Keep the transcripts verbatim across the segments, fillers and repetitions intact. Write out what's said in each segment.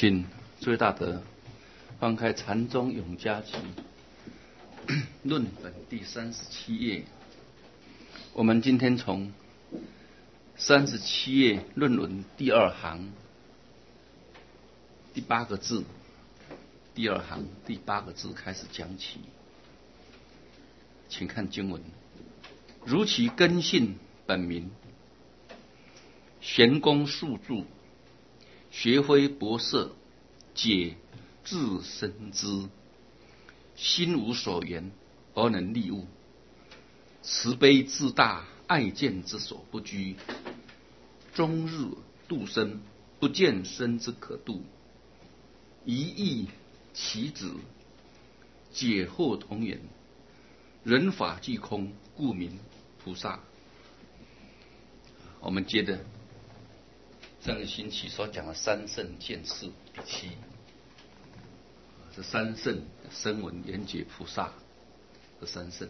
请诸位大德翻开《禅宗永嘉集》论本第三十七页。我们今天从三十七页论文第二行第八个字，第二行第八个字开始讲起。请看经文：如其根性本名，玄功数著，学非博色，解自身知，心无所言而能立物，慈悲自大，爱见之所不居，终日度生，不见生之可度，一意其子，解惑同源，人法即空，故名菩萨。我们接着上个星期所讲的三圣见识第七，这三圣声闻缘觉菩萨，这三圣，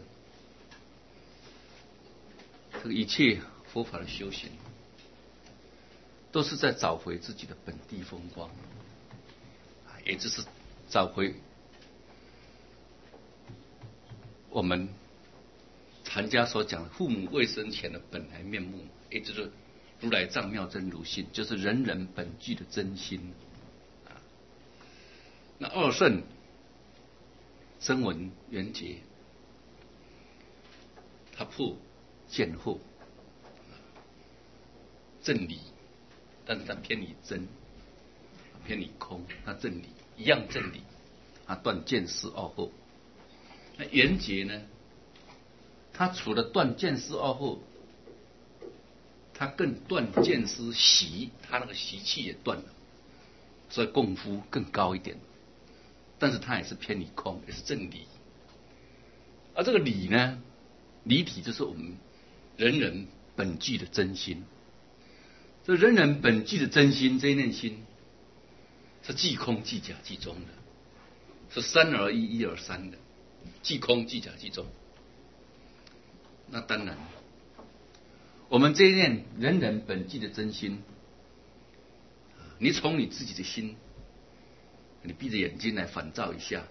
这个一切佛法的修行，都是在找回自己的本地风光，也就是找回我们禅家所讲的父母未生前的本来面目，也就是如来藏妙真如性，就是人人本具的真心。那二圣声闻缘觉，他破见惑正理，但是他偏离真，偏离空，他正理一样正理，他断见思二惑。那缘觉呢，他除了断见思二惑，他更断见思习，他那个习气也断了，所以功夫更高一点。但是他也是偏离空，也是正理。而这个理呢，理体就是我们人人本具的真心。这人人本具的真心，这一念心是即空即假即中的，是三而一，一而三的，即空即假即中。那当然，我们这一念人人本具的真心，你从你自己的心，你闭着眼睛来反照一下，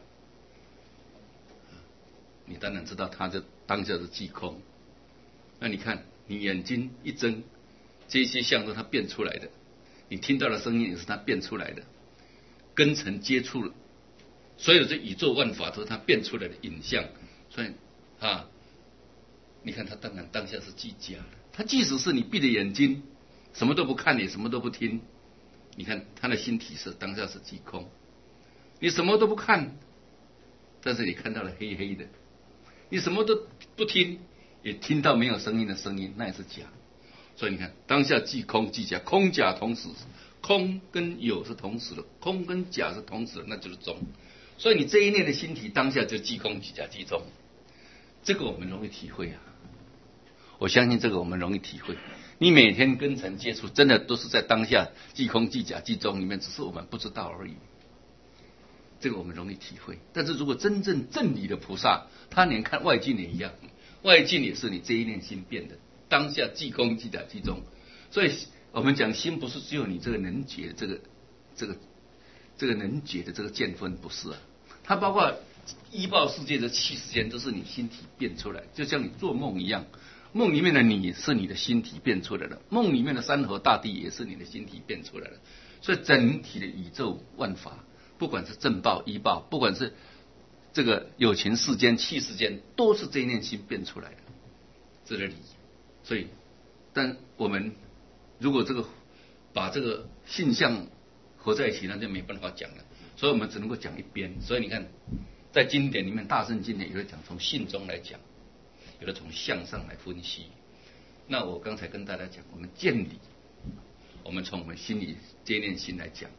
你当然知道它这当下的即空。那你看，你眼睛一睁，这些相都是它变出来的，你听到的声音也是它变出来的，根尘接触了，所有这宇宙万法都是它变出来的影像。所以啊，你看它当然当下是即假的。它即使是你闭着眼睛，什么都不看，也什么都不听，你看它的心体是当下是即空。你什么都不看，但是你看到了黑黑的；你什么都不听，也听到没有声音的声音，那也是假。所以你看，当下即空即假，空假同时，空跟有是同时的，空跟假是同时的，那就是中。所以你这一念的心体当下就即空即假即中，这个我们容易体会啊。我相信这个我们容易体会。你每天跟尘接触，真的都是在当下即空即假即中里面，只是我们不知道而已。这个我们容易体会。但是如果真正正理的菩萨，他连看外境也一样，外境也是你这一念心变的，当下即空即假即中。所以我们讲心不是只有你这个能觉这个这个这个能觉的这个见分，不是啊，它包括依报世界的气世间都是你心体变出来，就像你做梦一样，梦里面的你是你的心体变出来的，梦里面的山河大地也是你的心体变出来的。所以整体的宇宙万法，不管是正报依报，不管是这个有情世间气世间，都是这一念心变出来的，这个理。所以但我们如果这个把这个性相合在一起，那就没办法讲了，所以我们只能够讲一边。所以你看，在经典里面，大乘经典有的讲从性中来讲，有的从相上来分析。那我刚才跟大家讲，我们见理，我们从我们心里这一念心来讲，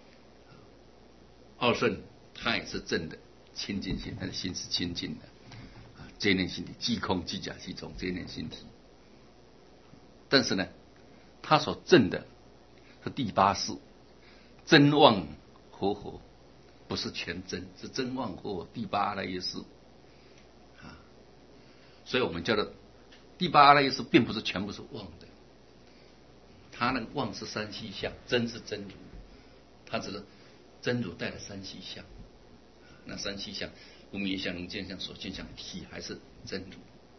二圣它也是正的清净心，它的心是清净的，这一念心体即空即假即中，这一念心体。但是呢，它所证的是第八识，真妄合合，不是全真，是真妄合合第八阿赖耶识啊。所以我们叫做第八阿赖耶识，并不是全部是妄的，它那个妄是三细相，真是真如，它只是真如带了三细相，那三细相，无明相、能见相、所见相，体还是真如。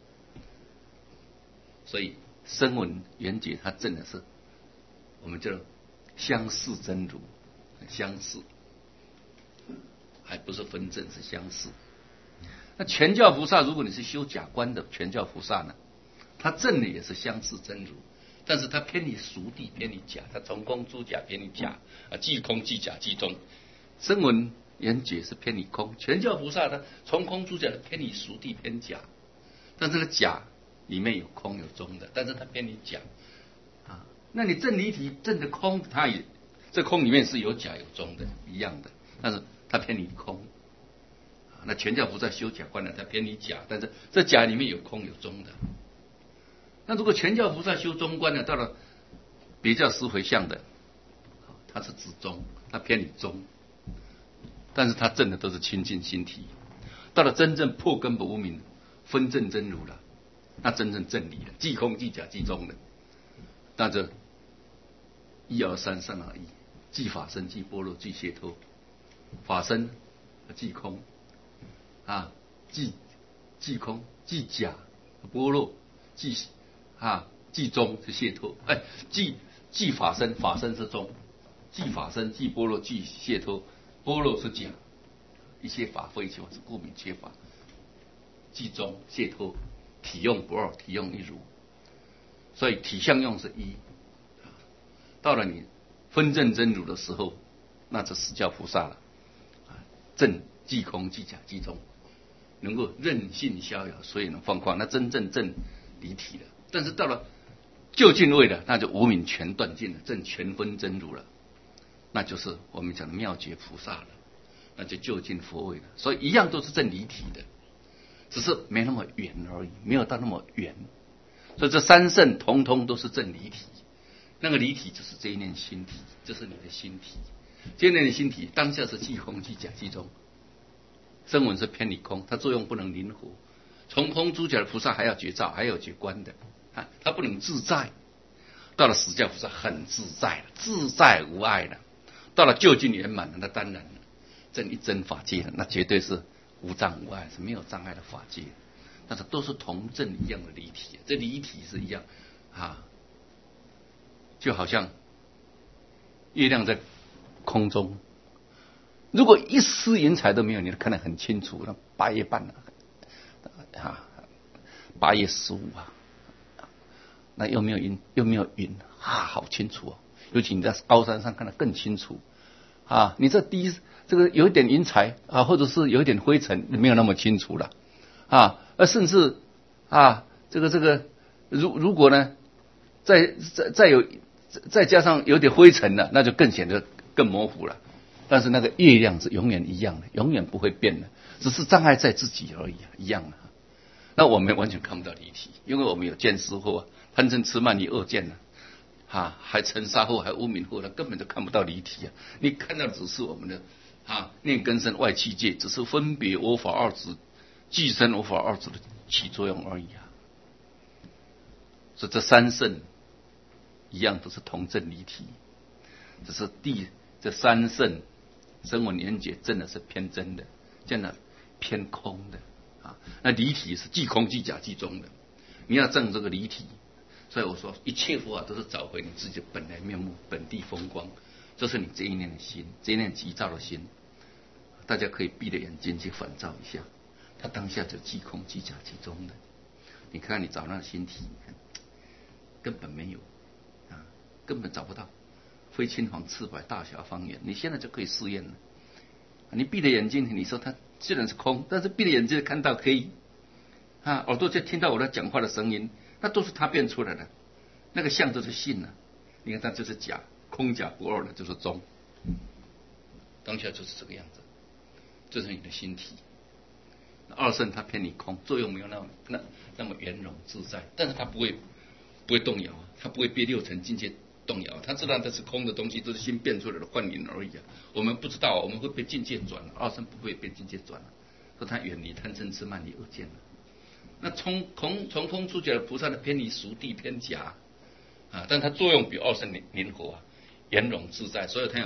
所以声闻缘觉它证的是我们叫相似真如，相似，还不是分证，是相似。那全教菩萨，如果你是修假观的全教菩萨呢，他证的也是相似真如，但是他偏离俗谛，偏离假，他从空诸假，偏离假啊，即空即假即中。声闻缘觉是偏离空，全教菩萨他从空诸假的偏离俗谛，偏假，但这个假里面有空有中的，但是它偏离假啊。那你证离体证的空，它也这空里面是有假有中的一样的，但是它偏离空。那全教菩萨修假观呢，它偏离假，但是这假里面有空有中的。那如果全教菩萨修中观呢，到了别教思回向的，它是指中，它偏离中，但是它证的都是清净心体。到了真正破根本无明，分证真如了，那真正正理了，即空即假即中的，那这一而三三而一，即法身即般若即解脱，法身即空啊，即即空即假般若即啊即中是解脱，哎，即即法身，法身是中，即法身即般若即解脱，般若是假，一切法非一切法是故名缺法，即中解脱，体用不二，体用一如，所以体相用是一。到了你分证真如的时候，那就实教菩萨了，证即空即假即中，能够任性逍遥，所以能放旷，那真正证离体了。但是到了究竟位了，那就无明全断尽了，证全分真如了，那就是我们讲的妙觉菩萨了，那就究竟佛位了。所以一样都是证离体的，只是没那么远而已，没有到那么远。所以这三圣统统都是证离体，那个离体就是这一念心体，就是你的心体。这一念的心体当下是即空即假即中，声闻是偏离空，它作用不能灵活。从空诸假的菩萨还要觉照，还要觉观的，啊，他不能自在。到了实教菩萨很自在了，自在无碍了。到了究竟圆满了，那当然了，证一真法界了，那绝对是无障无碍，是没有障碍的法界。但是都是同证一样的离体，这离体是一样啊，就好像月亮在空中，如果一丝云彩都没有，你看得很清楚。那八月半啊，八月十五啊，那又没有云，又没有云啊，好清楚哦。尤其你在高山上看得更清楚啊。你这低这个有一点云彩啊，或者是有一点灰尘，没有那么清楚了啊。而甚至啊，这个这个，如如果呢，再再再有再加上有点灰尘了，那就更显得更模糊了。但是那个月亮是永远一样的，永远不会变的，只是障碍在自己而已，一样的。那我们完全看不到离体，因为我们有见思惑啊，贪嗔痴慢疑恶见呢，啊，还尘沙惑，还无明惑，那根本就看不到离体啊。你看到的只是我们的啊念根身外器界，只是分别我法二执、俱生我法二执的起作用而已啊。所以这三圣一样都是同证离体，只是第这三圣声闻缘觉真的是偏真的，真的偏空的啊。那离体是即空即假即中的，你要证这个离体。所以我说一切佛法都是找回你自己的本来面目，本地风光，这是你这一念的心，这一念急躁的心。大家可以闭着眼睛去反照一下，它当下就即空即假即中的。你看看你找那个心体，根本没有啊，根本找不到，非青黄赤白大小方圆，你现在就可以试验了。你闭着眼睛，你说它虽然是空，但是闭着眼睛看到黑啊，耳朵就听到我在讲话的声音，那都是它变出来的，那个相就是性了。你看它就是假，空假不二的，就是中，当下就是这个样子，这是你的心体。二圣它偏离空，作用没有那么那那么圆融自在，但是它不会不会动摇，它不会被六尘境界动摇，他知道这是空的东西，都是心变出来的幻影而已啊。我们不知道，我们会被境界转了，二圣不会被境界转了，说他远离贪嗔痴慢疑恶见了。那从空从空出觉的菩萨的偏离俗谛偏假啊，但它作用比二圣灵活啊，圆融自在，所以他有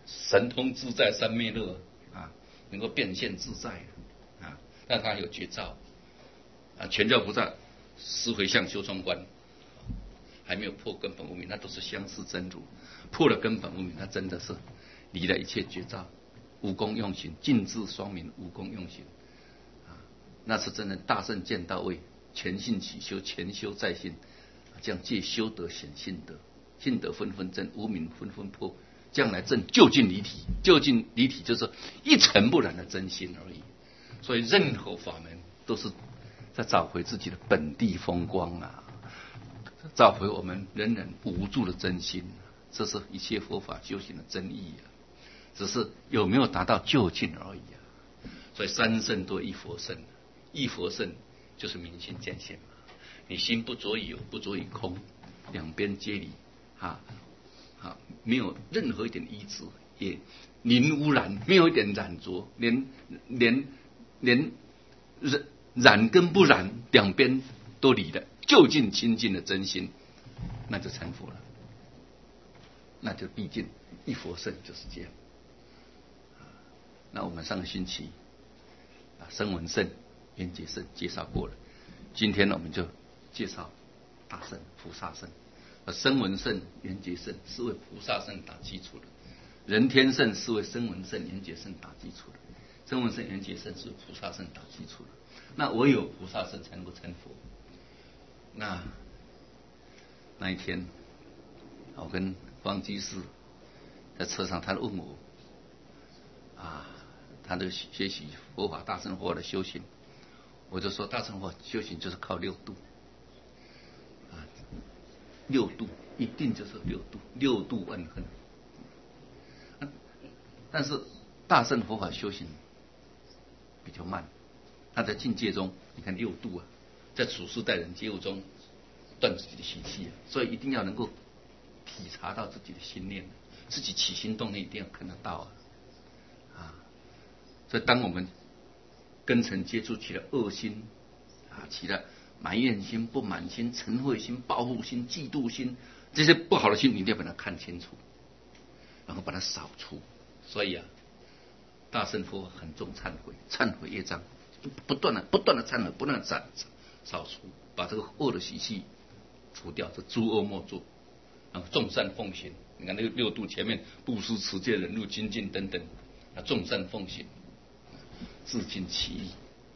神通自在三昧乐啊，能够变现自在啊，但他有绝招啊，全教菩萨思回向修中观，还没有破根本无明，那都是相似真如。破了根本无明，那真的是离了一切绝招，无功用行，尽智双明，无功用行啊，那是真的大圣见到位，全信起修，全修再信，这样借修德显信德，信德纷纷证，无明纷纷破，将来证究竟离体，究竟离体就是一尘不染的真心而已。所以任何法门都是在找回自己的本地风光啊，找回我们人人无助的真心，这是一切佛法修行的真意啊，只是有没有达到究竟而已啊。所以三圣多一佛圣，一佛圣就是明心见性嘛。你心不着有，不着于空，两边皆离啊啊，没有任何一点依止，也零污染，没有一点染着，连连连染染跟不染两边都离了，究竟清净的真心，那就成佛了。那就毕竟一佛圣就是这样。那我们上个星期啊，声闻圣、缘觉圣介绍过了，今天呢我们就介绍大圣、菩萨圣。声闻圣、缘觉圣是为菩萨圣打基础的，人天圣是为声闻圣、缘觉圣打基础的，声闻圣、缘觉圣是为菩萨圣打基础的。那唯有菩萨圣才能够成佛。那那一天，我跟方居士在车上，他问我啊，他的学习佛法大乘佛法的修行，我就说大乘佛法修行就是靠六度啊，六度一定就是六度，六度万恒。啊、但是大乘佛法修行比较慢，他在境界中，你看六度啊，在处世待人接物中断自己的习气啊，所以一定要能够体察到自己的心念，自己起心动念一定要看得到啊。啊，所以当我们根尘接触起了恶心啊，起了埋怨心、不满心、嗔恚心、报复心、嫉妒心，这些不好的心，你一定要把它看清楚，然后把它扫除。所以啊，大乘佛法很重忏悔，忏悔业障，不断的、不断的忏悔，不断的斩扫除，把这个恶的习气除掉，这诸恶莫作，然后众善奉行。你看那个六度前面，布施、持戒、忍辱、精进等等，啊，众善奉行，自尽其意。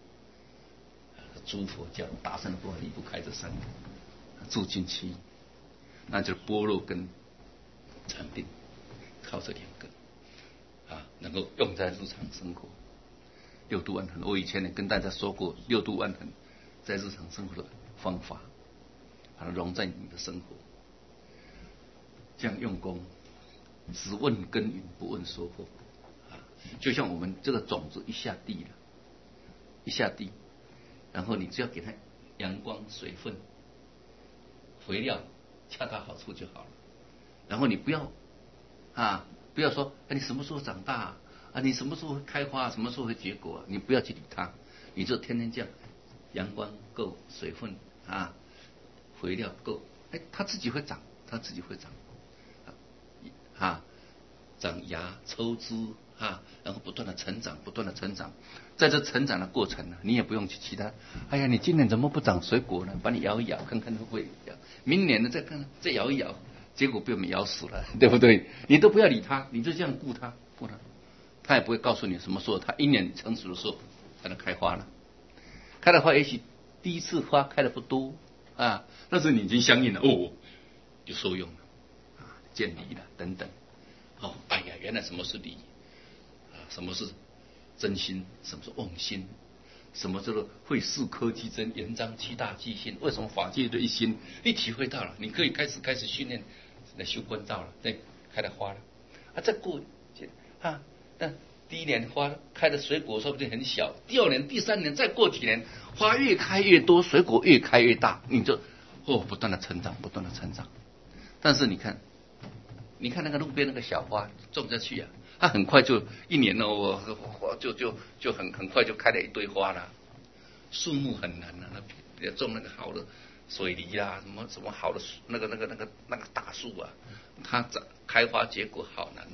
诸佛教大乘佛法离不开这三个，自尽其意，那就是般若跟禅定，靠这两个啊，能够用在日常生活。六度万恒，我以前也跟大家说过，六度万恒在日常生活的方法，把它融在你的生活。这样用功，只问耕耘，不问收获啊！就像我们这个种子一下地了，一下地，然后你只要给它阳光、水分、肥料恰到好处就好了。然后你不要啊，不要说哎，你什么时候长大啊？啊你什么时候会开花？什么时候会结果啊？你不要去理它，你就天天这样，阳光够，水分啊，肥料够，哎，它自己会长，它自己会长。啊，长芽、抽枝啊，然后不断的成长，不断的成长。在这成长的过程呢，你也不用去其他。哎呀，你今年怎么不长水果呢？把你摇一摇，看看会不会摇。明年呢，再看，再摇一摇，结果被我们摇死了，对不对？你都不要理它，你就这样顾它，顾它，它也不会告诉你什么时候，它一年成熟的时候才能开花了。开的花也许第一次花开的不多啊，但是你已经相应了，哦，就受用了。见理了等等，哦，哎呀，原来什么是理啊？什么是真心？什么是妄心？什么叫做会事科技真，言章七大即心？为什么法界的一心？你体会到了，你可以开始开始训练来修观照了，对，开了花了啊，再过啊，但第一年花开的水果说不定很小，第二年、第三年，再过几年，花越开越多，水果越开越大，你就哦不断的成长，不断的成长。但是你看。你看那个路边那个小花种下去啊，它很快就一年哦，花就就就很很快就开了一堆花了。树木很难啊，那要种那个好的水梨啦，什么什么好的那个那个那个那个大树啊，它长开花结果好难哦。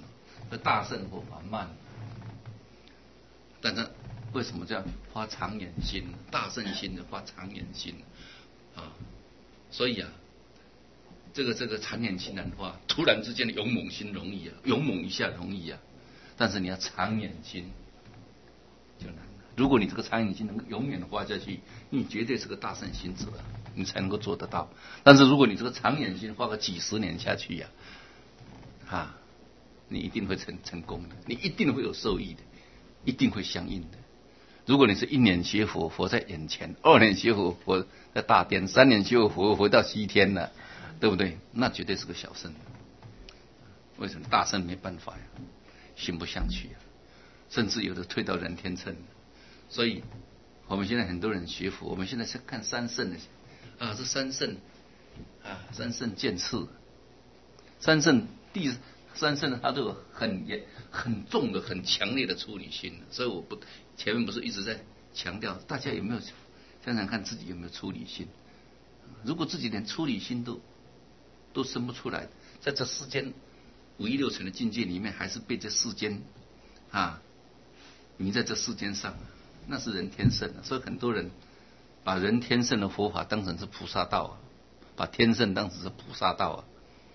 这大乘佛法慢，但是为什么这样发长远心？大乘心的发长远心啊，所以啊，这个这个长远心难发，突然之间的勇猛心容易啊，勇猛一下容易啊，但是你要长远心就难了。如果你这个长远心能够永远的发下去，你绝对是个大乘心者，你才能够做得到。但是如果你这个长远心发个几十年下去呀、啊，啊，你一定会成成功的，你一定会有受益的，一定会相应的。如果你是一年学佛，佛在眼前；二年学佛，佛在大殿；三年学佛，佛到西天了，对不对？那绝对是个小乘。为什么大乘没办法呀？行不上去呀，甚至有的退到人天乘。所以，我们现在很多人学佛，我们现在是看三圣的啊，这三圣啊，三圣见次，三圣第三圣呢，它都有很严、很重的、很强烈的出离心。所以我不前面不是一直在强调，大家有没有想想看自己有没有出离心？如果自己连出离心都都生不出来，在这世间五欲六尘的境界里面，还是被这世间啊迷在这世间上，那是人天圣。所以很多人把人天圣的佛法当成是菩萨道啊，把天圣当成是菩萨道啊，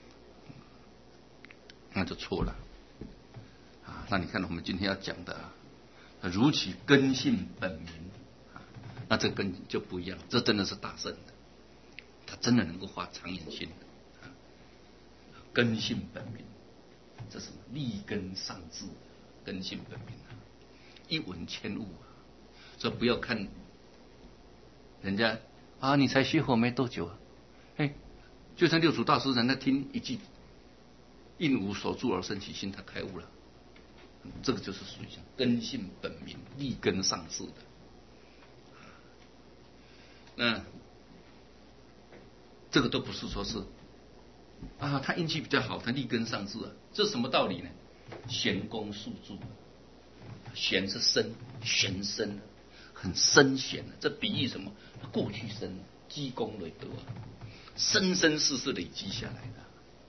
那就错了啊。那你看我们今天要讲的、啊、如其根性本明啊，那这根就不一样，这真的是大圣的，他真的能够发长远心的、啊、根性本明，这是立根上智，根性本明啊，一闻千悟啊。所以不要看人家啊，你才学佛没多久啊，哎，就像六祖大师人家听一句应无所住而生起心，他开悟了，这个就是属于像根性本明、立根上智的。那这个都不是说是啊，他运气比较好，他立根上智啊，这是什么道理呢？玄功速助，玄是深，玄深，很深显的。这比喻什么？过去生积功累德啊，生生世世累积下来的。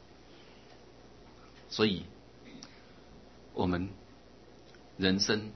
所以，我们人生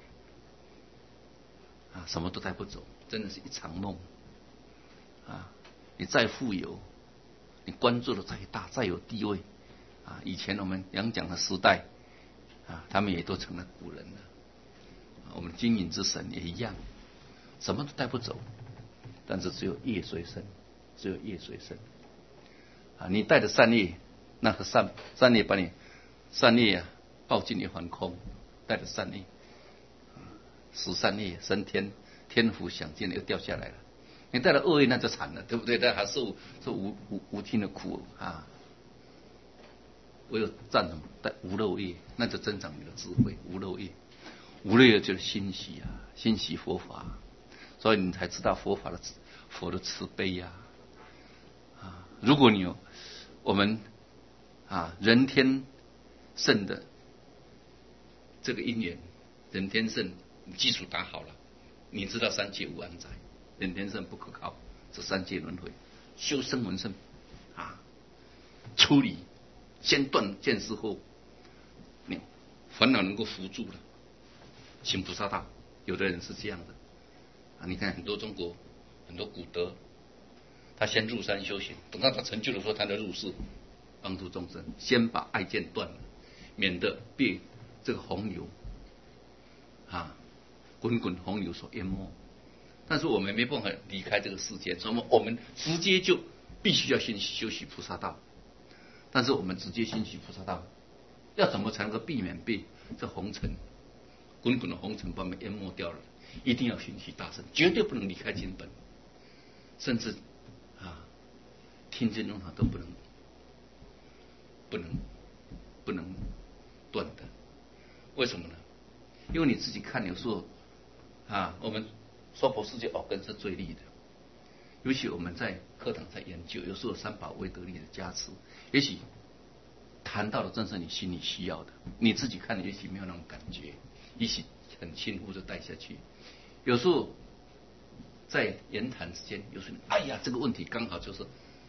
啊，什么都带不走，真的是一场梦啊！你再富有，你官做的再大，再有地位啊，以前我们杨讲的时代啊，他们也都成了古人了。我们金银之神也一样，什么都带不走，但是只有业随身，只有业随身啊！你带着善业，那个善善业把你善业啊报尽一还空，带着善业，十善业升天，天福享尽了又掉下来了。你带了恶业那就惨了，对不对？那还受受无无无尽的苦啊！唯有占什么？带无漏业，那就增长你的智慧。无漏业。无漏业就是欣喜啊，欣喜佛法，所以你才知道佛法的佛的慈悲呀、啊。啊，如果你有我们啊人天圣的这个因缘，人天圣基础打好了，你知道三界无安宅，人天圣不可靠，这三界轮回，修声闻圣啊，处理先断见思后，你烦恼能够扶住了。行菩萨道，有的人是这样的啊！你看很多中国很多古德，他先入山修行，等到他成就的时候，他才入世帮助众生，先把爱见断了，免得被这个洪流啊滚滚洪流所淹没。但是我们没办法离开这个世界，所以我们直接就必须要先修习菩萨道。但是我们直接修习菩萨道，要怎么才能够避免被这红尘？滚滚的红尘把我们淹没掉了，一定要寻其大乘，绝对不能离开经本，甚至啊，听经论法都不能，不能，不能断的。为什么呢？因为你自己看，有时候啊，我们娑婆世界耳根是最利的，尤其我们在课堂在研究，有时候三宝威德力的加持，也许谈到的正是你心里需要的，你自己看也许没有那种感觉。一起很轻忽的带下去，有时候在言谈之间，有时候哎呀，这个问题刚好就是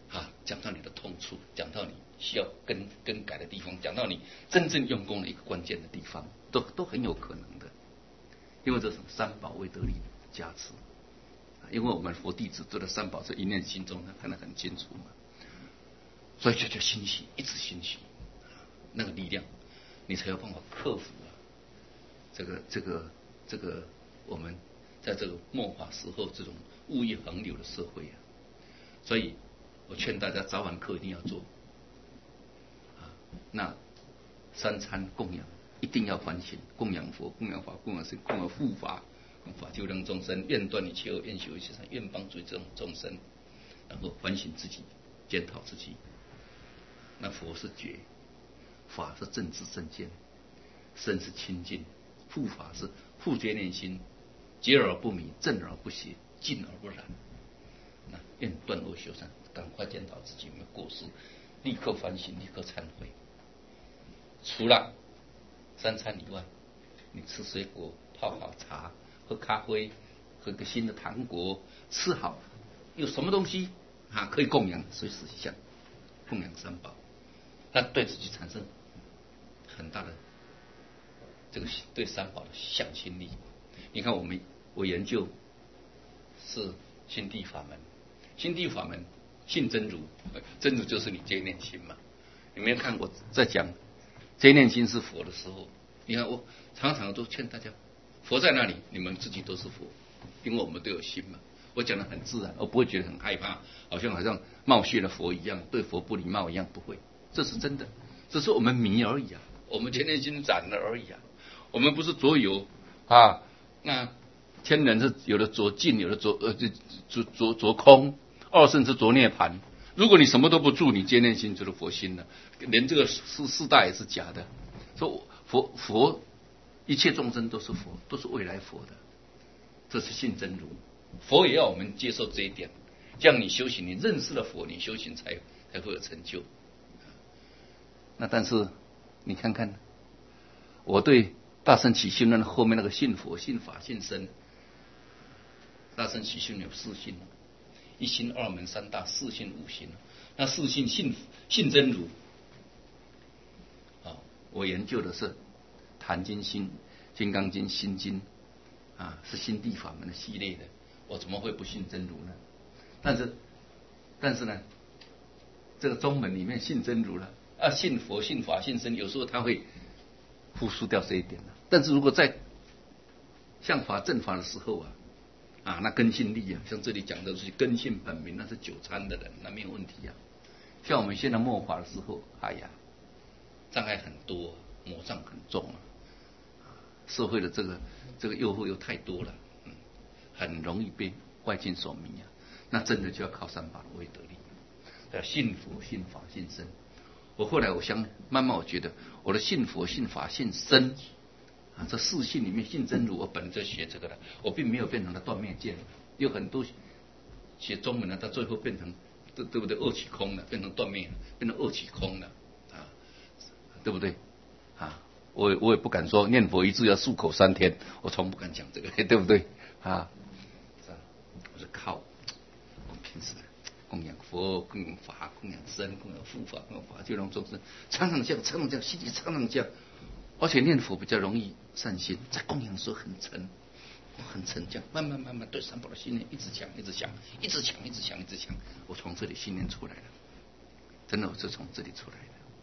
啊，讲到你的痛处，讲到你需要更更改的地方，讲到你真正用功的一个关键的地方，都都很有可能的，因为这是三宝为得力加持。因为我们佛弟子对的三宝是一念心中，他看得很清楚嘛，所以就叫欣喜，一直欣喜，那个力量，你才有办法克服啊，这个这个这个我们在这个末法时候这种物欲横流的社会啊，所以我劝大家早晚课一定要做啊，那三餐供养一定要反省，供养佛、供养法、供养僧、供养护法。法救量众生，愿断一切恶，愿修一切善，愿帮助这种众生，然后反省自己，检讨自己。那佛是觉，法是正知正见，身是清净，护法是护觉念心，觉而不迷，正而不邪，静而不染。那愿断恶修善，赶快检讨自己有没有过失，立刻反省，立刻忏悔。除了三餐以外，你吃水果，泡好茶。喝咖啡，喝个新的糖果，吃好，有什么东西啊可以供养，随时想供养三宝，那对自己产生很大的这个对三宝的向心力。你看我们我研究是心地法门，心地法门信真如，真如就是你接念心嘛。你没有看我在讲接念心是佛的时候，你看我常常都劝大家。佛在那里，你们自己都是佛，因为我们都有心嘛。我讲的很自然，我不会觉得很害怕，好像好像冒犯了佛一样，对佛不礼貌一样，不会，这是真的，只是我们迷而已啊，我们前念心染了而已啊，我们不是着有啊，那天人是有的着净，有的着呃着着着空，二圣是着涅盘。如果你什么都不住，你接念心就是佛心了，连这个四四大也是假的。说佛佛。一切众生都是佛，都是未来佛的，这是信真如。佛也要我们接受这一点，这样你修行，你认识了佛，你修行才才会有成就。那但是你看看，我对大乘起信论后面那个信佛、信法、信僧，大乘起信有四信，一心二门三大，四信五行。那四信信信真如，啊，我研究的是。坛经、心、金刚经、心经，啊，是心地法门的系列的，我怎么会不信真如呢？但是，但是呢，这个中门里面信真如了，啊，信佛、信法、信僧，有时候他会忽视掉这一点了。但是如果在向法正法的时候啊，啊，那根性力啊，像这里讲的是根性本明，那是九参的人，那没有问题啊。像我们现在末法的时候，哎呀，障碍很多，魔障很重啊。社会的这个这个诱惑又太多了，嗯，很容易被外境所迷啊。那真的就要靠三宝的威德力，要信佛、信法、信僧。我后来我想，慢慢我觉得，我的信佛、信法、信僧啊，这四信里面信真如，我本来就学这个的，我并没有变成了断灭见。有很多写中文的，到最后变成对对不对？二起空了，变成断灭了，变成二起空了啊，对不对？啊。我我也不敢说念佛一字要漱口三天，我从不敢讲这个，对不对啊？我是靠我们平时供养佛、供养法、供养僧、供养护法、供养法，就让众生常常这样、常常这样，心里常常这样。而且念佛比较容易善心，在供养的时候很沉，很沉，这样慢慢慢慢对三宝的信念一直强、一直强、一直强、一直强、一直强。我从这里信念出来了，真的我是从这里出来的。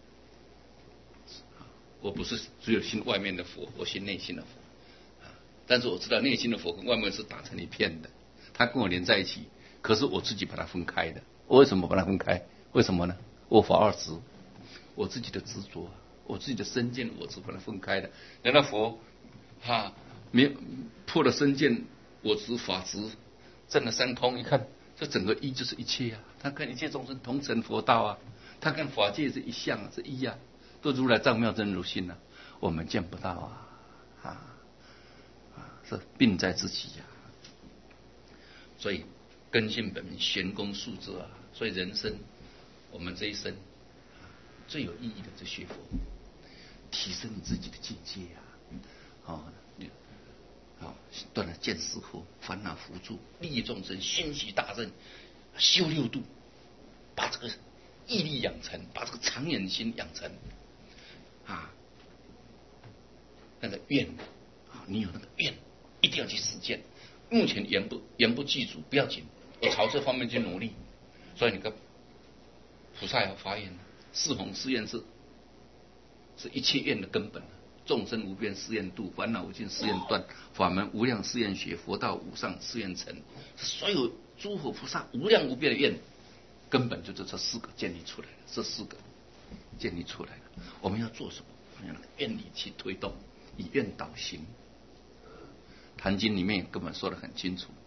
我不是只有信外面的佛，我信内心的佛，但是我知道内心的佛跟外面是打成一片的，它跟我连在一起，可是我自己把它分开的。我为什么把它分开？为什么呢？我法二执，我自己的执着，我自己的身见我执把它分开的。难道佛哈没破了身见我执法执，证了三空？一看这整个一就是一切啊，他看一切众生同成佛道啊，他看法界是一相啊，是一啊。都如来藏妙真如心啊，我们见不到啊，啊啊，是病在自己呀、啊。所以根性本明，玄功速之啊。所以人生，我们这一生、啊、最有意义的，就学佛，提升你自己的境界啊。哦，哦，断了见思惑，烦恼扶助，利益众生，心系大正，修六度，把这这个毅力养成，把这个长远心养成啊，那个愿啊，你有那个愿，一定要去实践。目前言不言不具足不要紧，我朝这方面去努力。所以你看，菩萨要发愿，四弘誓愿是是一切愿的根本。众生无边誓愿度，烦恼无尽誓愿断，法门无量誓愿学，佛道无上誓愿成。所有诸佛菩萨无量无边的愿，根本就是这四个建立出来的。这四个建立出来的，我们要做什么？我们要愿力去推动，以愿导行。坛经里面根本说得很清楚。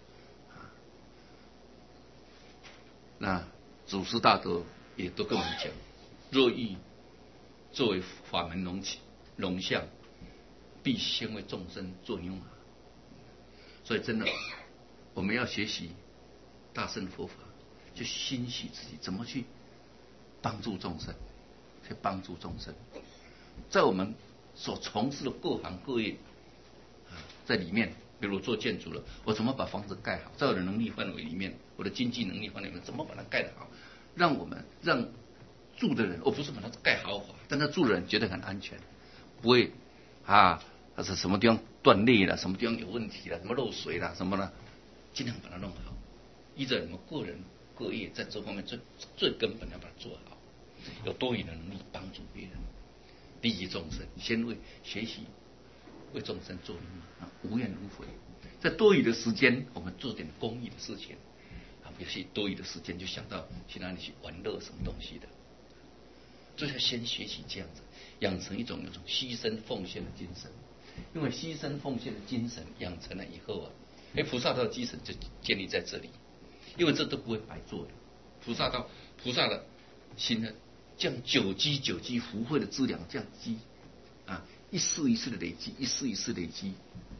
那祖师大德也都跟我们讲，若欲作为法门龙龙象，必先为众生做牛马。所以真的，我们要学习大乘佛法，就欣喜自己怎么去帮助众生，去帮助众生。在我们所从事的各行各业啊，在里面，比如我做建筑了，我怎么把房子盖好？在我的能力范围里面，我的经济能力范围里面，怎么把它盖得好？让我们让住的人，我不是把它盖豪华，但他住的人觉得很安全，不会啊，它是什么地方断裂了，什么地方有问题了，什么漏水了，什么呢？尽量把它弄好。依着你们个人各业在这方面最最根本要把它做好，有多余的能力帮助别人，利益众生，先为学习为众生做啊，无怨无悔。在多余的时间，我们做点公益的事情啊，有些多余的时间就想到去哪里去玩乐什么东西的。所以要先学习这样子，养成一种有种牺牲奉献的精神。因为牺牲奉献的精神养成了以后啊，哎，菩萨道的精神就建立在这里。因为这都不会白做的，菩萨道菩萨的心呢，这样久积久积福慧的资粮，这样积啊，一世一世的累积，一世一世累积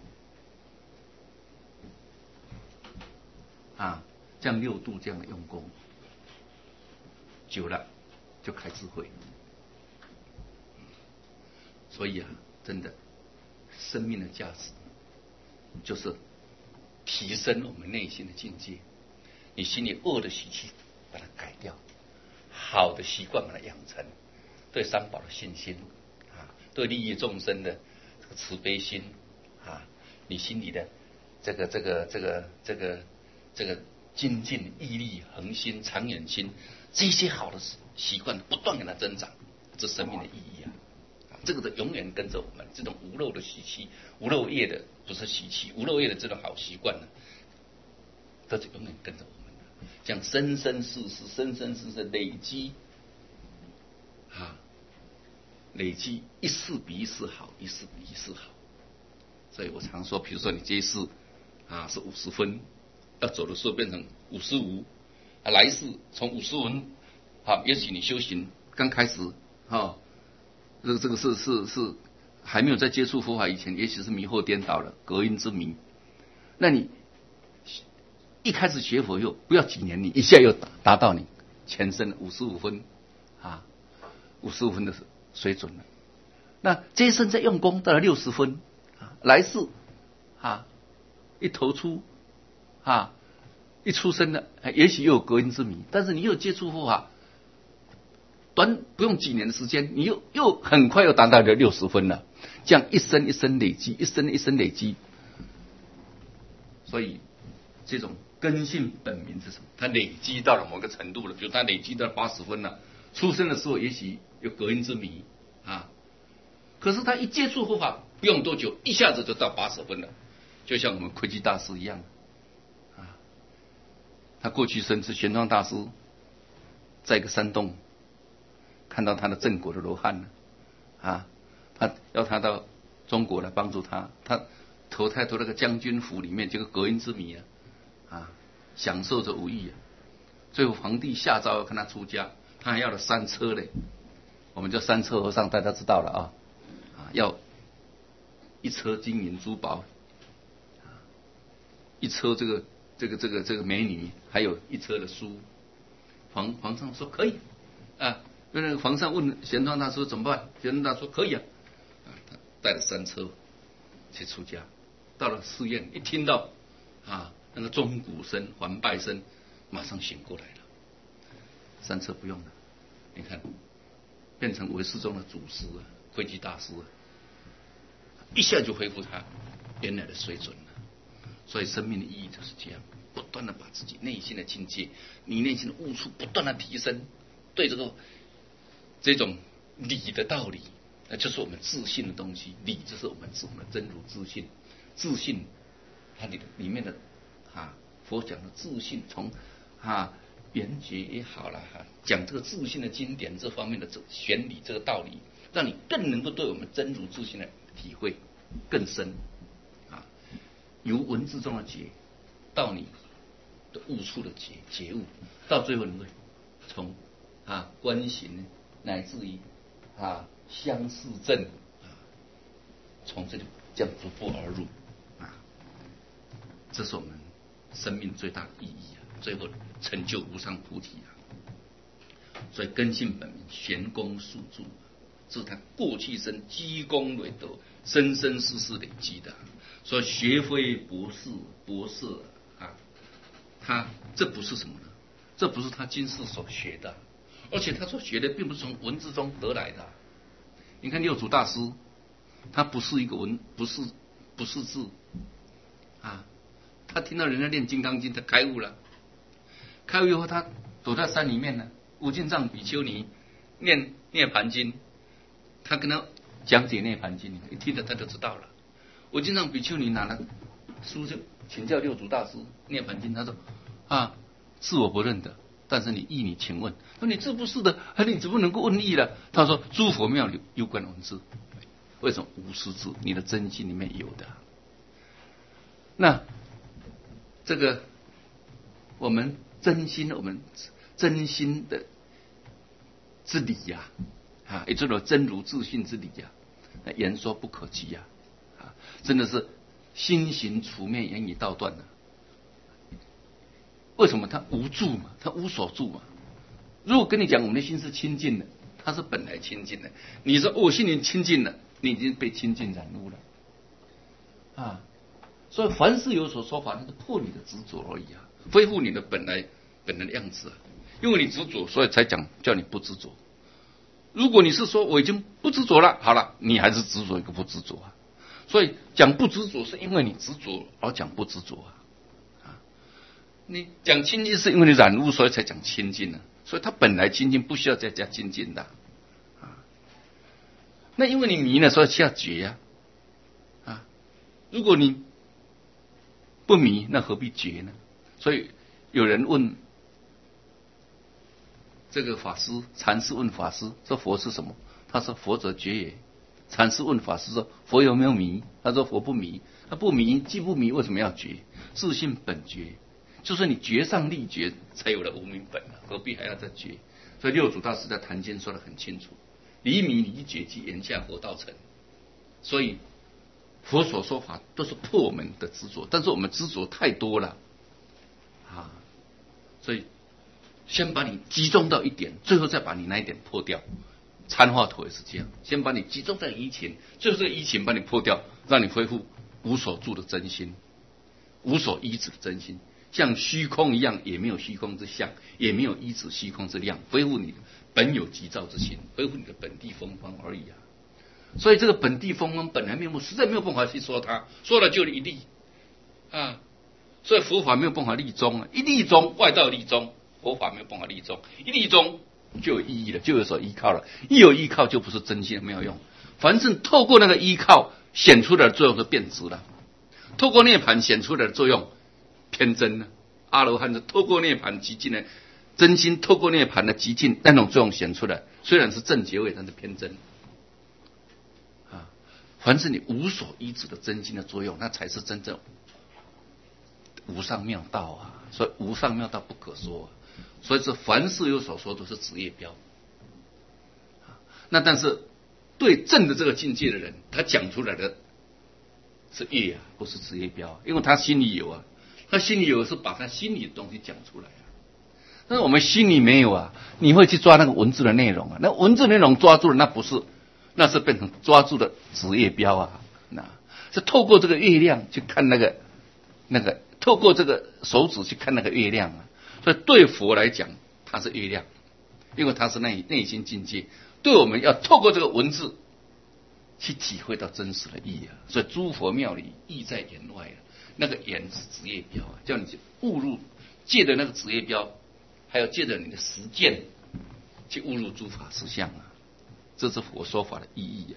啊，这样六度这样的用功，久了就开智慧。所以啊，真的，生命的价值就是提升我们内心的境界。你心里恶的习气把它改掉，好的习惯把它养成，对三宝的信心啊，对利益众生的这个慈悲心啊，你心里的这个这个这个这个这个精进、毅力、恒心、长远心，这些好的习惯不断给它增长，这生命的意义啊，这个的永远跟着我们。这种无漏的习气，无漏业的不是习气，无漏业的这种好习惯呢，都是永远跟着我们。这样生生世世、生生世世累积，啊，累积一世比一世好，一世比一世好。所以我常说，比如说你这一世啊是五十分，要走的时候变成五十五，啊，来世从五十分，好，也许你修行刚开始，哈，这个这个是是是还没有在接触佛法以前，也许是迷惑颠倒了，隔音之谜。那你一开始学佛又不要几年，你一下又达到你前身五十五分啊，五十五分的水准了。那这一生在用功到了六十分啊，来世啊一投出啊一出生了，也许又有隔音之谜，但是你又接触佛法，短不用几年的时间，你又又很快又达到了六十分了。这样一生一生累积，一生一生累积，所以这种根性本明是什么？他累积到了某个程度了，比如他累积到八十分了，出生的时候也许有隔音之谜啊，可是他一接触佛法，不用多久，一下子就到八十分了，就像我们窥基大师一样啊。他过去生是玄奘大师，在一个山洞看到他的正果的罗汉了啊，他要他到中国来帮助他，他投胎投那个将军府里面，这个隔音之谜啊。啊，享受着无益啊！最后皇帝下诏要看他出家，他还要了三车嘞。我们叫三车和尚，大家知道了啊。啊，要一车金银珠宝，一车这个这个这个这个美女，还有一车的书。皇皇上说可以啊。那个皇上问玄奘大师怎么办？玄奘大师说可以啊。啊，他带了三车去出家，到了寺院一听到啊。那个钟鼓声、环拜声，马上醒过来了。 三车不用了，你看变成唯识宗的祖师啊，慧基大师啊，一下就恢复他原来的水准了。所以生命的意义就是这样，不断的把自己内心的境界，你内心的悟处不断的提升，对这个这种理的道理，那就是我们自信的东西。理就是我们自我们的真如自信，自信它里里面的啊，佛讲的自信，从啊圆觉也好了哈，讲这个自信的经典这方面的这玄理这个道理，让你更能够对我们真如自信的体会更深啊，由文字中的觉到你的悟处的觉觉悟，到最后你会从啊观行乃至于啊相似正啊，从这里这样逐步而入啊，这是我们生命最大的意义啊，最后成就无上菩提啊。所以根性本明，玄功速著，这是他过去生积功累德，生生世世累积的。所以学非博士，博士啊，他这不是什么呢？这不是他今世所学的，而且他所学的并不是从文字中得来的。你看六祖大师，他不是一个文，不是不是字啊，他听到人家念《金刚经》，他开悟了。开悟以后，他躲在山里面呢。无尽藏比丘尼念《涅盘经》，他跟他讲解《涅盘经》，一听了他就知道了。无尽藏比丘尼拿了书就请教六祖大师《涅盘经》，他说啊，是我不认得，但是你意你请问。说你这不是的，你怎么能够问意了？他说诸佛妙有有关文字，为什么无师字？你的真心里面有的。那这个我们真心，我们真心的之理呀、啊，啊，也就是说真如自信之理呀、啊，那言说不可及呀、啊，啊，真的是心行处灭，言语道断的、啊。为什么？他无住嘛，他无所住嘛。如果跟你讲我们的心是清净的，它是本来清净的，你说我心灵清净了，你已经被清净染污了啊。所以凡事有所说法，那是破你的执着而已啊，恢复你的本来本来的样子啊。因为你执着，所以才讲叫你不执着。如果你是说我已经不执着了，好了，你还是执着一个不执着啊。所以讲不执着，是因为你执着而讲不执着啊。啊，你讲清净是因为你染污，所以才讲清净呢、啊。所以它本来清净，不需要再加清净的啊。那因为你迷了，所以需要觉呀、啊。啊，如果你不迷，那何必觉呢？所以有人问。这个法师禅师问法师说佛是什么？他说佛者觉也。禅师问法师说佛有没有迷？他说佛不迷。他不迷，既不迷，为什么要觉？自性本觉，就是你觉上立觉，才有了无明本了，何必还要再觉？所以六祖大师在《坛经》说得很清楚：离迷离觉即言下佛道成。所以佛所说法都是破我们的执着，但是我们执着太多了啊，所以。先把你集中到一点，最后再把你那一点破掉。参话头也是这样，先把你集中在依情，最后这个依情把你破掉，让你恢复无所住的真心，无所依止的真心，像虚空一样，也没有虚空之相，也没有依止虚空之量，恢复你的本有即照之心，恢复你的本地风光而已啊。所以这个本地风光本来面目，实在没有办法去说它，说了就一立啊。所以佛法没有办法立宗啊，一立宗外道立宗。佛法没有办法立宗，一立宗就有意义了，就有所依靠了。一有依靠，就不是真心，没有用。反正透过那个依靠显出来的作用就变质了，透过涅盘显出来的作用偏真了。阿罗汉是透过涅盘极尽的真心，透过涅盘的极尽那种作用显出来，虽然是正觉位，但是偏真啊。凡是你无所依止的真心的作用，那才是真正无上妙道啊。所以无上妙道不可说、啊。所以是凡事有所说都是职业标，那但是对正的这个境界的人，他讲出来的是业啊，不是职业标、啊，因为他心里有啊，他心里有是把他心里的东西讲出来啊。但是我们心里没有啊，你会去抓那个文字的内容啊，那文字内容抓住了，那不是，那是变成抓住的职业标啊，那是透过这个月亮去看那个那个，透过这个手指去看那个月亮啊。所以对佛来讲，它是月亮因为它是内内心境界，对我们要透过这个文字去体会到真实的意义啊。所以诸佛庙里意在言外啊，那个言是职业标啊，叫你去悟入，借着那个职业标，还有借着你的实践去悟入诸法实相啊，这是佛说法的意义啊。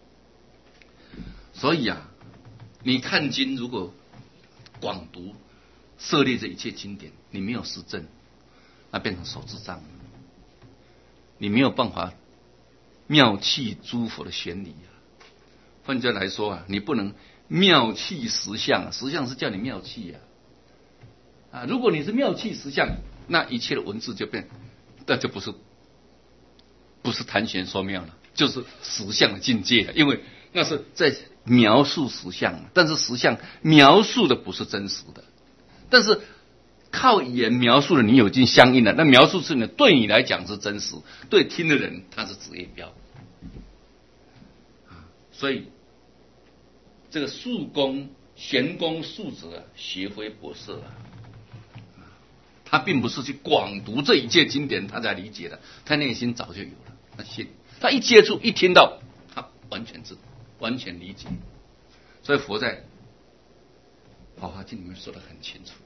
所以啊，你看经如果广读涉猎这一切经典，你没有实证，那变成手智障，你没有办法妙器诸佛的玄理啊。换句来说啊，你不能妙器实相啊，实相是叫你妙器啊。啊，如果你是妙器实相，那一切的文字就变，那就不是不是谈玄说妙了，就是实相的境界了，因为那是在描述实相，但是实相描述的不是真实的，但是靠语言描述的你有经相应的，那描述是呢，对你来讲是真实，对听的人他是职业标啊。所以这个术功玄功术者啊，学非博士啊，他并不是去广读这一切经典他才理解的，他内心早就有了，他信，他一接触一听到，他完全知道。完全理解，所以佛在《法华经》里面说得很清楚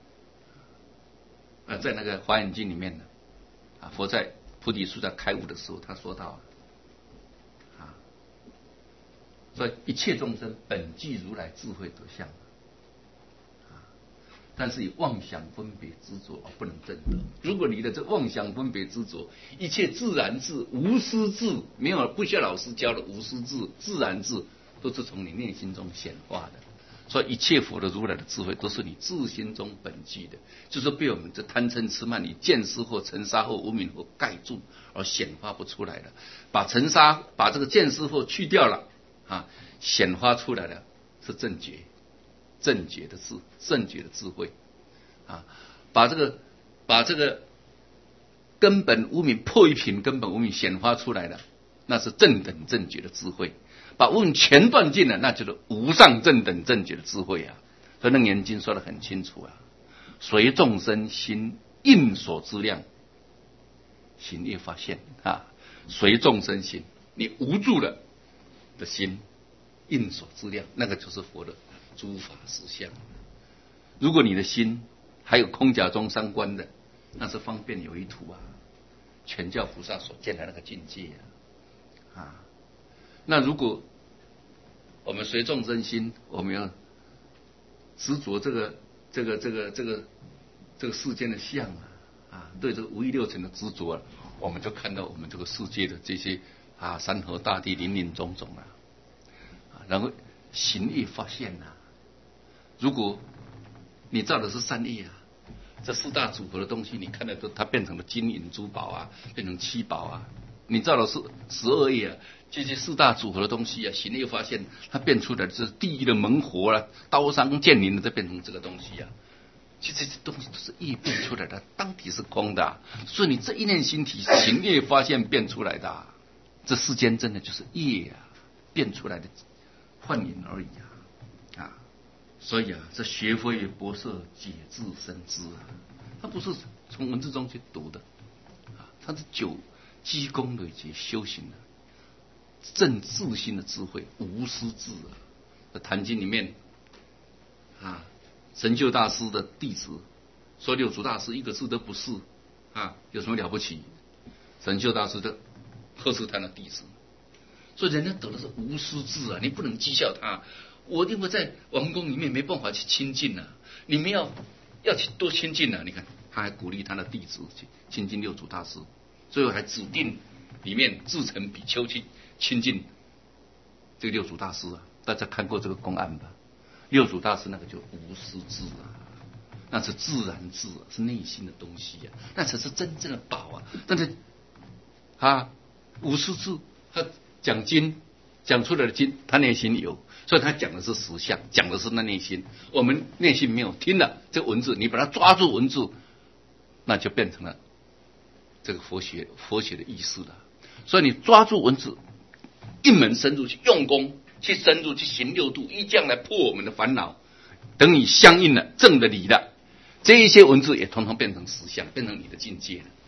啊，在那个《华严经》里面呢，啊，佛在菩提树在开悟的时候，他说到啊，所以一切众生本具如来智慧德相，啊，但是以妄想分别执着而不能证得。如果你的这妄想分别执着，一切自然智、无师智，没有不需要老师教的无师智、自然智，都是从你内心中显化的。所以一切佛的如来的智慧，都是你自心中本具的，就是被我们这贪嗔痴慢疑、见思惑、尘沙惑、无明惑盖住而显发不出来的。把尘沙、把这个见思惑去掉了啊，显发出来的是正觉。正觉的智，正觉的智慧啊，把这个把这个根本无明破一品，根本无明显发出来的，那是正等正觉的智慧。把无明全断尽了，那就是无上正等正觉的智慧啊。所以《楞严经》说得很清楚啊，随众生心应所知量，行业发现啊，随众生心，你无助了的心应所知量，那个就是佛的诸法实相。如果你的心还有空假中三观的，那是方便有一途啊，全教菩萨所见的那个境界啊。啊，那如果我们随众生心，我们要执着这个这个这个这个这个世间的相啊，啊，对这个无欲六尘的执着啊，我们就看到我们这个世界的这些啊山河大地林林总总啊，啊然后行业发现呐、啊。如果你造的是善业啊，这四大组合的东西，你看的都它变成了金银珠宝啊，变成七宝啊。你造的是十二业啊，这些四大组合的东西啊，行业发现它变出来的是地狱的猛火啊，刀伤剑灵的，再变成这个东西啊。其实这些东西都是业变出来的，当体是空的、啊，所以你这一念心体行业发现变出来的、啊，这世间真的就是业啊变出来的幻影而已啊啊！所以啊，这学佛与博士解智深知啊，他不是从文字中去读的啊，他是久积功累劫修行的正自心的智慧，无师智啊。在《坛经》里面啊，神秀大师的弟子说六祖大师一个字都不是啊，有什么了不起？神秀大师的呵斥他的弟子，所以人家得的是无师智啊，你不能讥笑他。我因为在王宫里面没办法去亲近啊，你们要要去多亲近啊。你看，他还鼓励他的弟子去亲近六祖大师，最后还指定里面自成比丘去亲近这个六祖大师啊。大家看过这个公案吧？六祖大师那个就无师智啊，那是自然智、啊，是内心的东西啊，那才是真正的宝啊。但是啊，无师智，他讲经讲出来的经，他内心有，所以他讲的是实相，讲的是那内心。我们内心没有，听了这个文字，你把它抓住文字，那就变成了这个佛学佛学的意思了。所以你抓住文字，一门深入去用功，去深入去行六度，依这样来破我们的烦恼。等你相应了正的理了，这一些文字也统统变成实相，变成你的境界了。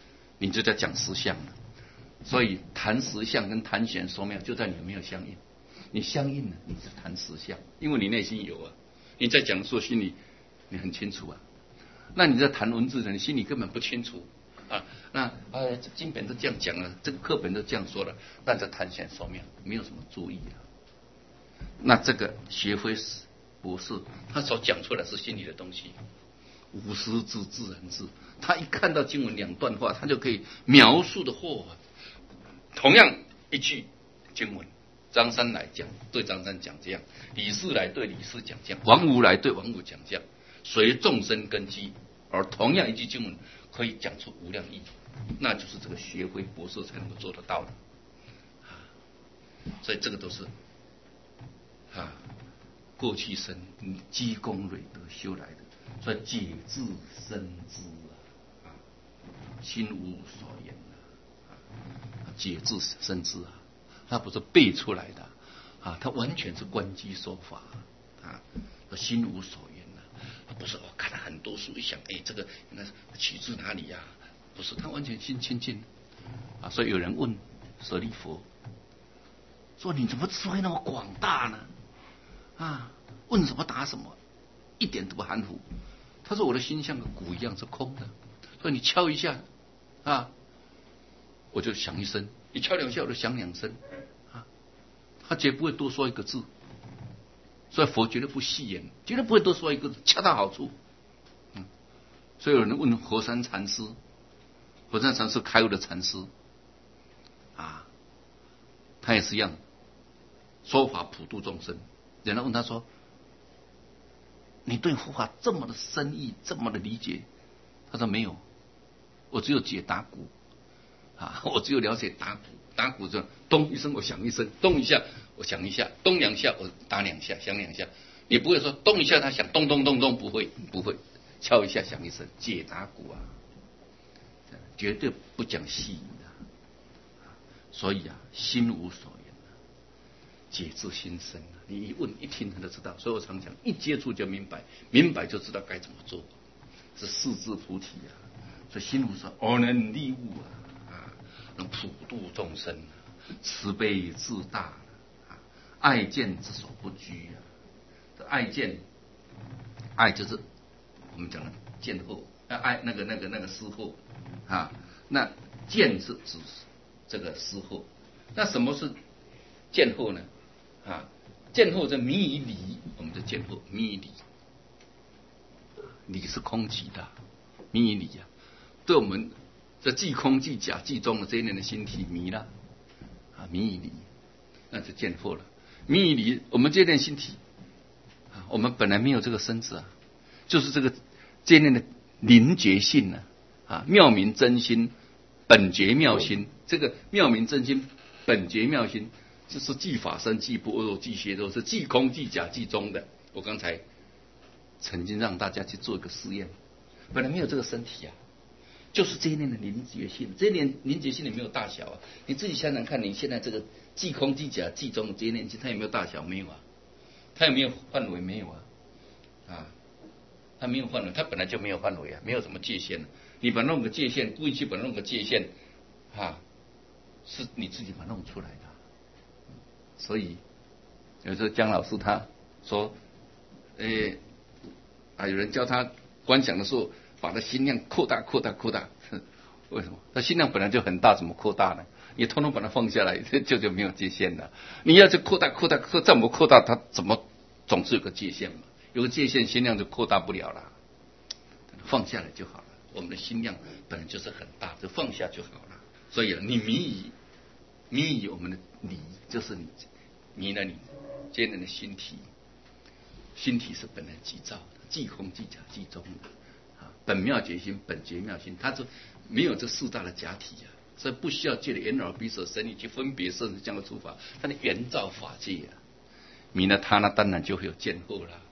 你就在讲实相了。所以谈实相跟谈玄说妙就在你有没有相应。你相应了，你是谈实相，因为你内心有啊。你在讲的时候心里你很清楚啊。那你在谈文字的，你心里根本不清楚啊。那哎，这经本都这样讲了，这个课本都这样说了，那在谈玄说妙没有什么注意啊。那这个学辉博士他所讲出来是心里的东西，无实质自然字。他一看到经文两段话，他就可以描述的话，同样一句经文，张三来讲对张三讲这样，李四来对李四讲这样，王五来对王五讲这样，随众生根基，而同样一句经文可以讲出无量义，那就是这个学辉博士才能够做得到的。所以这个都是啊，过去生积功累德修来的。所以解自生知啊，心无所言啊，解自生知啊，它不是背出来的啊，它完全是观机说法啊，心无所言啊，不是我看了很多书一想，哎，这个那取自哪里呀、啊？不是，他完全心清净啊。所以有人问舍利弗说：“你怎么智慧那么广大呢？啊，问什么答什么，一点都不含糊。”他说：“我的心像个鼓一样是空的，所以你敲一下啊，我就响一声；你敲两下，我就响两声啊。他绝不会多说一个字，所以佛绝对不戏言，绝对不会多说一个字，恰到好处。嗯，所以有人问佛山禅师，佛山禅师开悟的禅师啊，他也是一样，说法普度众生。人家问他说：“你对佛法这么的深意，这么的理解？”他说：“没有，我只有解打鼓啊，我只有了解打鼓，打鼓就咚一声我响一声，咚一下我响一下，咚两下我打两下，响两下。你不会说咚一下他响咚咚咚咚，不会不会，敲一下响一声，解打鼓啊，绝对不讲细语的。所以啊，心无所言。”解自心生，你一问一听他就知道。所以我常讲，一接触就明白，明白就知道该怎么做，是四智菩提啊。所以心无所，而能利物啊，啊，能普度众生，慈悲自大啊，爱见之所不居啊。这爱见，爱就是我们讲的见后，爱那个那个那个思后啊。那见是指这个思后，那什么是见后呢？啊，见后这迷以理，我们就见后迷以理，理是空寂的，迷以理啊，对我们这即空即假即中的这一类的心体迷了啊，迷以理，那就见后了。迷以理，我们这一类心体啊，我们本来没有这个身子啊，就是这个这一类的灵觉性呢啊，妙明真心，本觉妙心，这个妙明真心，本觉妙心。就是既法身既不二既邪都是既空既假既中的。我刚才曾经让大家去做一个试验，本来没有这个身体啊，就是这一念的凝结性，这一念凝结性也没有大小啊。你自己想想看，你现在这个既空既假既中的这一念，它有没有大小？没有啊。它有没有范围？没有啊。啊，它没有范围，它本来就没有范围啊，没有什么界限。你把弄个界限，故意去把弄个界限，啊，是你自己把弄出来的。所以有时候姜老师他说，诶啊，有人教他观想的时候，把他心量扩大、扩大、扩大。为什么？他心量本来就很大，怎么扩大呢？你通通把它放下来，就就没有界限了。你要去扩大、扩大、扩，怎么扩大？它怎么总是有个界限嘛？有个界限，心量就扩大不了了。放下来就好了。我们的心量本来就是很大，就放下就好了。所以啊，你迷以迷以我们的理，就是你迷了你坚韧的心体。心体是本来即造的，即空即假即中的啊，本妙觉心，本觉妙心，它是没有这四大的假体啊，所以不需要借着眼耳鼻舌身意去分别甚至这样的出法，它的原造法界啊，迷了它，那当然就会有见后了。